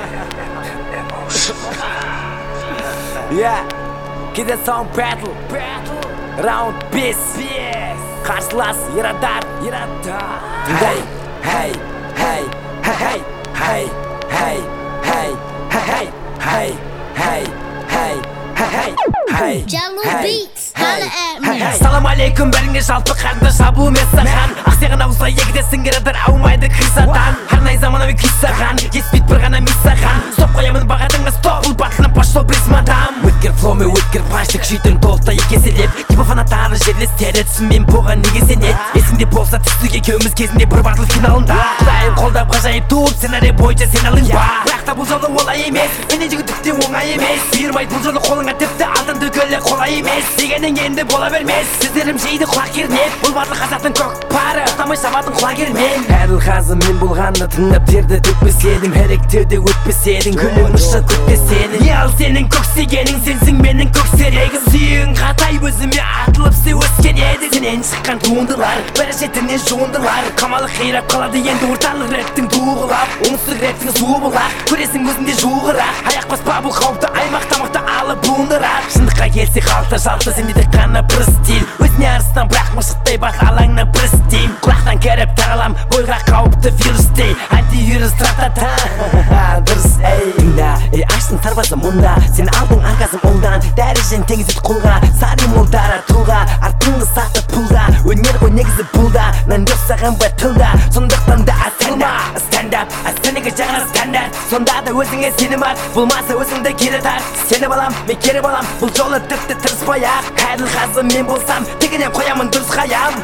Yeah, Kide Sound Battle Round 5 Karşılas Yaradar Hey, hey, hey, hey, hey, hey, hey, hey, hey, hey, hey, hey, hey, Jalu Beats, holla at me. Assalamu alaikum, бәріңе жалпы қарындаш абу мен саған Ақсаған ауызға егідесің ярадар аумайды қисатан Арнай заманауи күй саған еспейді бір ғана мис саған Стоп қоямын бағатыңа стоп, бұл батылын пошло брис мадам Өткер флоумен өткер панчтық шүйдің толықтай екеселеп Типа фанаттары жерлестері түсінмен бұған неге сенет Есіңде болса түстік екеуміз кезінде бір батыл финалында Құдайым қолдап ғажайып туып сценарий бойынша сен алынба Бірақ та бұл жолы олай емес, менен жігіттіктен оңай емес Бұйырмайды бұл жолы қолыңа тіпті алтын түгілі қолай емес Дегенің енді бола бермес, сөздерім жейді құлақ кернеп Бұл батыл қазақтың көкпары, ұстамай шабатын құлақ ермен Әділ мен болғанды тыңдап терді төкпес едім Әректеуде өтпес едің, күлің ұшы күтпес едің Не ал сенің көксегенің, сенсің менің көксерегім Сүйің қатай өзіме атылып сүй өскен еді Сенен шыққан туындылар, бәрі шетінен жуындылар Қамалы қирап қалады енді орталық рэптің туғылап Оңтүстік рэптің суы бұлақ, көресің өзінде жуғырақ Аяқ баспа бұл қауіпті аймақ тамақты алып буындырақ Шындыққа келсе қалта жалты сенде тек қана бір стиль Өзіне арыстан бірақ мұшықтай бас алаңна бір стим Құлақтан кәріп таралам бойға қауіпті вирустей Антивирус тратата дұрыс ей Тыңда, аштың сарбазы мұнда Сен алдың арқасым оңдан Дәрежен теңізет құлға Сары молдара тұлға Артыңғы сақты пұлға Өнер ғой негізі бұлда Нан жоқ саған бай тылда Сондықтан да stand-up Сенеге жағына стандарт Сонда да өзіңе сенім бар Болмаса өзіңді кері тар Сені балам, мен кері балам Бұл жолы тіпті тырыспай-ақ Әділ мен болсам Тегінен қоямын дұрыс қаям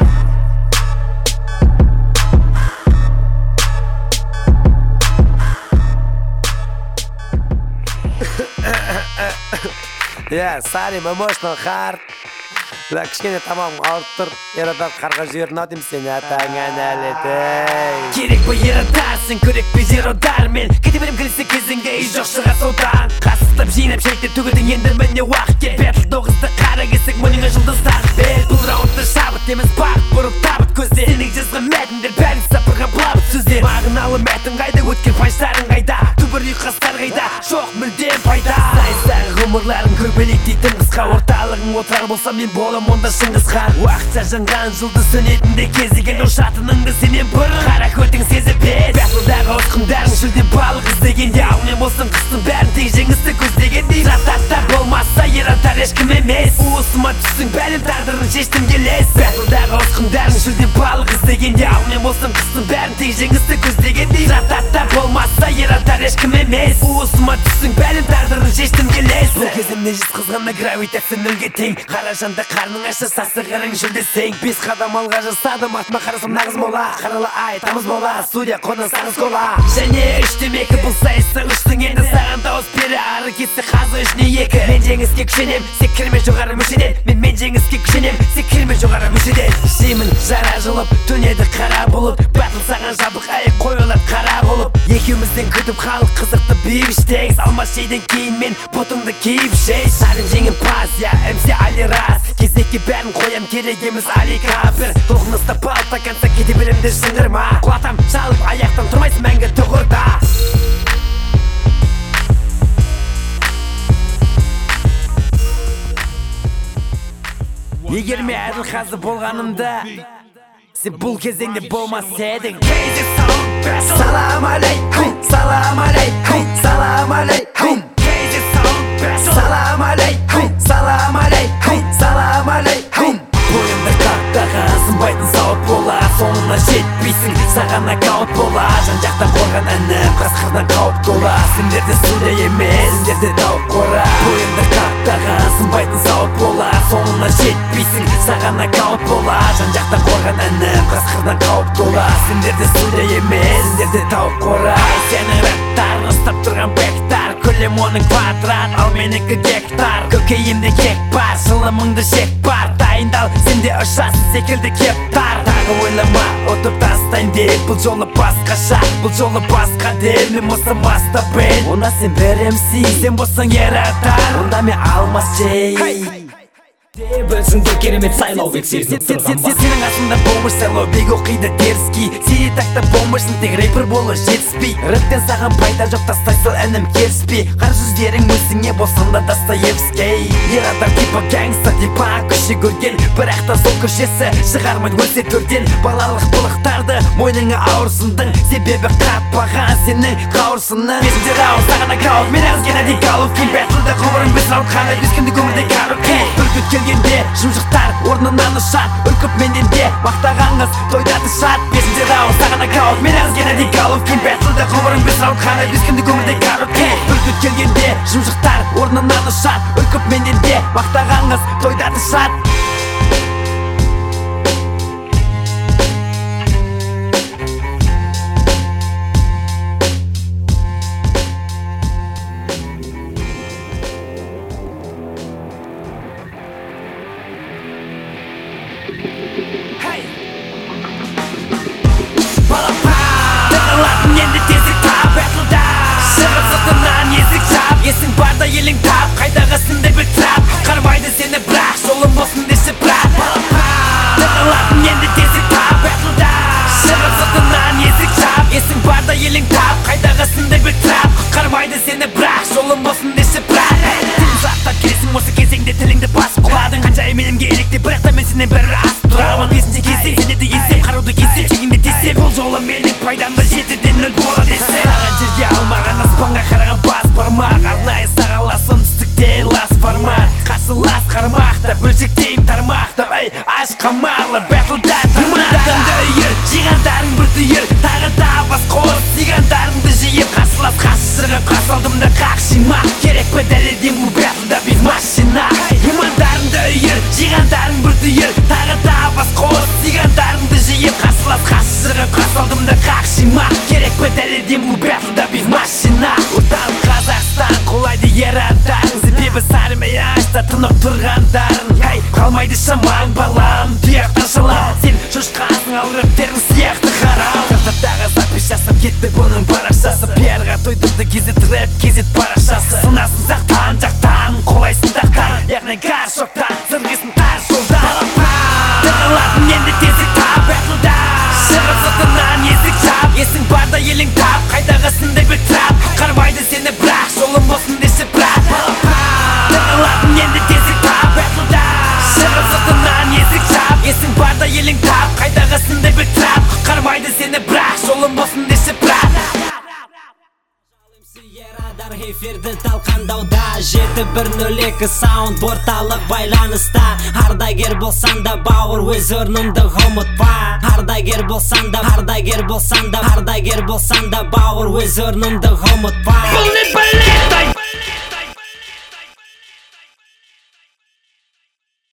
Sorry, emotional heart кішкене тамам ауырып тұр Ярадар қарға жіберін ау деймін сені атаңан әлі Керек бі Ярадар, сен көрек бі Ярадар Мен кете берем кірісі кезіңге үй жоқ шыға содан Қасықтап жинап шекте төгілдің енді міне уақыт кел Бәтіл доғызды қара кесік мұныңа жұлдыздар бел Бұл раундты шабыт емес бағыт бұрып табыт көздер Сенің жазған мәтіндер бәрін сапырға бұлабыт сөздер Мағыналы мәтін қайда өткен панчтарың қайда Түбір ұйқастар қайда жоқ мүлдем пайда Сайыстағы ғұмырларын көрбелектейтін қысқа орталығың отырар болса мен болам онда шыңғыс хан Уақытша жанған жұлдыз сөнетінде кезеген ұшатыныңды сенен бұрын Қара көтің сезіп бет Бәтілдағы ұсқындарын жүлде балық іздегенде Ал мен болсын қыстың бәрін тек жеңісті көздегендей Рататта болмаса Ярадар ешкім емес Уысыма түстің бәлем тағдырын шештім келес Бәтілдағы ұсқындарын жүлде балық іздегенде Ал мен болсын қыстың бәрін тек жеңісті көздегендей Рататта болмаса Ярадар ешкім емес Уысыма түстің бәлем тағдырын шештім келес Бұл кезімде жез қызғанда гравитация нөлге тең Қара жанды қарның ашы сасығырың жүлдесең 5 қадам алға жасадым атыма қарасам нағыз мола Қаралы ай тамыз мола студия қонын сағыз кола Және үштемекі бұл сайысы үштің енді саған дауыс бере ары кетсе қазы үшіне екі Мен жеңіске күшенем сен кірме жоғары мүшеден Мен жеңіске күшенем сен кірме жоғары мүшеден Ішемін жара жылып төнеді қара болып Батыл саған жабық аяқ қойылады қара болып Екеумізден күтіп халық қызықты бейбіштек Салмас жейден кейін мен бұтыңды кейіп жей Сарын жеңімпаз я MC Али Рас Кезекке бәрін қоям керек емес Али Капір Толқынысты балта канса кете беремді шыңғырма Құлатам шалып аяқтан тұрмайсың мәңгі тұғырда Егер мен әділ болғанымда сен бұл кезеңде болмас едің Салам алейкум, салам алейкум, салам алейкум Салам алейкум, салам алейкум, салам алейкум Бойымда қақтаған сынбайтын сауыт бола Соңына жетпейсің, саған нокаут бола Жан-жақтан қорған інім, қасқырдан қауіп тола Сендерде судай емес, сендерде дауып қора Бойымда қақтаған сынбайтын сауыт бола Соңына жетпейсің, саған нокаут бола Жан-жақтан қорған інім, қасқырдан қауіп тола Сендерде судай емес, сендерде дауып қора Сенің раттарын ұстап тұрған бектар Көлем оның квадрат, ал менікі гектар Көкейімде кек бар, шылымыңды шек бар Дайындал, сенде ұшасың секілді кептар Тағы ойлама, ұтып тастайын деп Бұл жолы басқаша, бұл жолы басқа дел Мен болсам баста бел Онда сен бір MC, сен болсаң Ярадар Онда мен алмас жей Білсіңдер керемет сайлау бек сезініп тұрған ба. Сенің асында болмыш сайлау бек оқиды теріски. Зейнетақта болмышсың тек рэпер болу жетіспей. Рэптен саған пайда жоқ, тастай сал әнім керіспей. Қар жүздерің өзіңе болсан да Достоевский. Ер адам типа гангста, типа күші көрген. Бірақ та сол көшесі шығармайды өлсе төрден. Балалық былықтарды мойныңа ауырсындың. Себебі қатпаған сенің қауырсының. Бесінде раунд саған аккаунт, мен әзген әдек Головкин. Бәтілді ғұмырың біз раунд қана, бес күнді өмірде Карукин. Бүркіт келгенде жұмжықтар орнынан ұшат. Үркіп менен де мақтаған қыз тойда тышат. Бесінде раунд саған аккаунт, мен әзген әдек Головкин. Бәтілді ғұмырың біз раунд қана, бес күнді өмірде Карукин. Бүркіт келгенде жұмжықтар орнынан ұшат. Үркіп менен де мақтаған қыз тойда тышат. Дағалатын енді тезік тап әтілда Шығып сыртынан есік жап Есің барда елің тап Қайдағысынды бір трап Қармайды сені бірақ Жолым болсын деші бірақ Дағалатын енді тезік тап әтілда Шығып сыртынан есік жап Есің барда елің тап Қайдағысынды бір трап Қармайды сені бірақ Жолым болсын деші бірақ Тілін сақтап келесің осы кезеңде тіліңді басып құладың Қанша еменімге еректе бірақ та мен сенен бәрі асып тұрамын Бесінші кезең сені де есеп Қаруды кезеп жегіңді тесеп Бұл жолы менің пайдамды жетіден нөл бола десе Саған жерге алмаған аспанға қараған бас бармақ Арнайы сағаласын түстікте лас формат Қарсылас қармақта бөлшектейм тармақта Ай аш қамалы бәтілда Адамды үйір жиғандарың бір түйір Тағы да бас қос сиғандарыңды жиып Қарсылас қашырып қарсалдымды қақшима Керек пе дәлелден бұл бәтілда бит машина Имандарыңды үйір жиғандарың бір түйір Тағы да бас қос сиғандарыңды жиып Қарсылас қашырып қарсалдымды қақшима Керек пе дәлелден бұл бәтілда бит машина Отан Қазақстан қолайды ер атаң Себебі сарымай ашта тынып тұрғандарын Қалмайды шамаң балам тұяқтан шалам Сен шошқасың ал рөптерің сияқты харам Тағы запись жасап кетті бұның парақшасы Пиарға тойдырды кезет рэп кезет парақшасы Сынасын сақтан жақтан қолайсын тақтан Яғни гар шоқтан сырғысын тар жолдан Дағалатын енді тезік тап әтілда Шығып сыртынан есік жап Есің барда елің тап Қайдағысындай бір трап Қармайды сені бірақ Жолым болсын деші бірақ Дағалатын енді тезік тап әтілда Шығып сыртынан есік жап Есің барда елің тап Қайдағысындай бір трап Қармайды сені бірақ Жолым болсын деші бірақ Радар эфирді талқандауда 7-1-0-2 саунд орталық байланыста Ардагер болсан да бауыр өз орныңды ұмытпа Ардагер болсан да бауыр өз орныңды ұмытпа